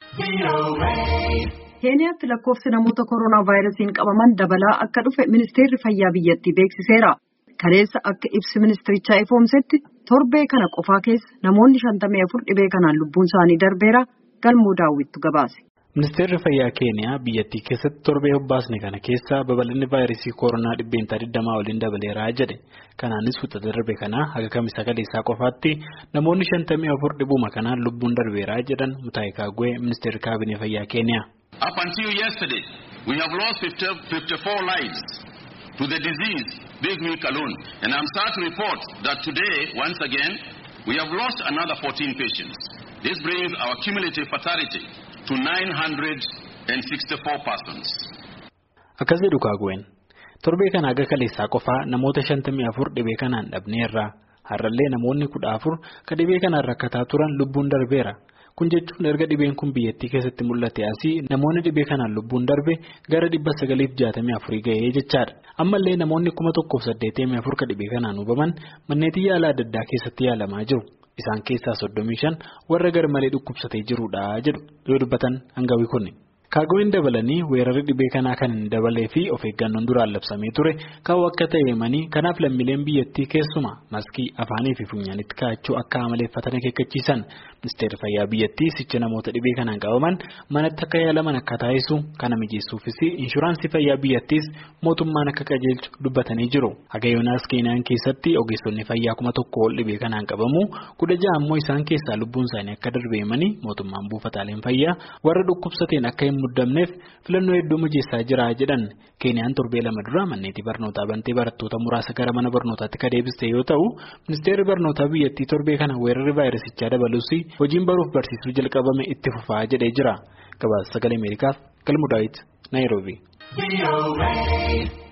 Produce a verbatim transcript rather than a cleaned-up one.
Keeniyaatti lakkoofsi namoota koronaa vaayirasiin qabaman dabalaa akka dhufe ministeerri fayyaa biyyattii beeksiseera. Kaleessa akka ibsi ministirichaa ifoomsetti torbee kana qofaa keessa namoonni shantamii afur dhibee kanaan lubbuun isaanii darbeera. Galmoo daawwittu gabaase. Ministeerri fayyaa Keeniyaa biyyattii keessatti torbee hobbaasne kana keessa babal'inni vaayirasii koronaa dhibbeentaa digdamaa waliin dabaleeraa jedhe. Kanaanis wixata darbe kanaa haga kamisa kaleessaa qofaatti namoonni shantamii afur dhibuma kanaan lubbuun darbeeraa jedhan Mutahi Kagwe ministeerri kaabinee fayyaa Keeniyaa. Up until yesterday, we have lost fifty-four lives to the disease this week alone. And I'm sad to report that today, once again, we have lost another fourteen patients. This brings our cumulative fatality to nine hundred sixty-four persons. Akkas jedhu Kagween torbee kana haga kaleessaa qofaa namoota shantamii afur dhibee kanaan dhabneerra. Har'allee namoonni kudha afur ka dhibee kanaan rakkataa turan lubbuun darbeera. Kun jechuun erga dhibeen kun biyyattii keessatti mul'ate asii namoonni dhibee kanaan lubbuun darbe gara dhibba sagaliif jaatamii afurii ga'ee jechaadha. Ammallee namoonni kuma tokkoof saddeetamii afur ka dhibee kanaan hubaman manneetii yaalaa adda addaa keessatti yaalamaa jiru. Isaan keessaa soddomii shan warra garmalee dhukkubsatee jirudha jedhu yoo dubbatan hangawi kunni. Kagween dabalanii weerarri dhibee kanaa kan hin dabalee fi of eeggannoon duraan labsamee ture kaa'u akka ta'e himanii kanaaf lammiileen biyyattii keessumaa maskii afaanii fi funyaanitti kaa'achuu akka amaleeffatan akeekkachiisan. Ministeerri fayyaa biyyattii sicha namoota dhibee kanaan qabaman manatti akka yaalaman akka taasisu kana mijeessuufis inshuraansii fayyaa biyyattiis mootummaan akka qajeelchu dubbatanii jiru. Haga yoonaas Keeniyaan keessatti ogeessonni fayyaa kuma tokko ol dhibee kanaan qabamu kudha ja'a ammoo isaan keessaa lubbuun isaanii akka darbe himanii mootummaan buufataaleen fayyaa warra dhukkubsateen akka hin muddamneef filannoo hedduu mijeessaa jira jedhan. Keeniyaan torbee lama dura manneetii barnootaa bantee barattoota muraasa gara mana barnootaatti ka deebiste yoo ta'u ministeerri barnootaa biyyattii torbee kana weerarri vaayirasichaa dabalus hojiin baruuf barsiisuu jalqabame itti fufaa jedhee jira. Gabaasa sagalee Ameerikaaf Galmoo Daawit Naayiroobii.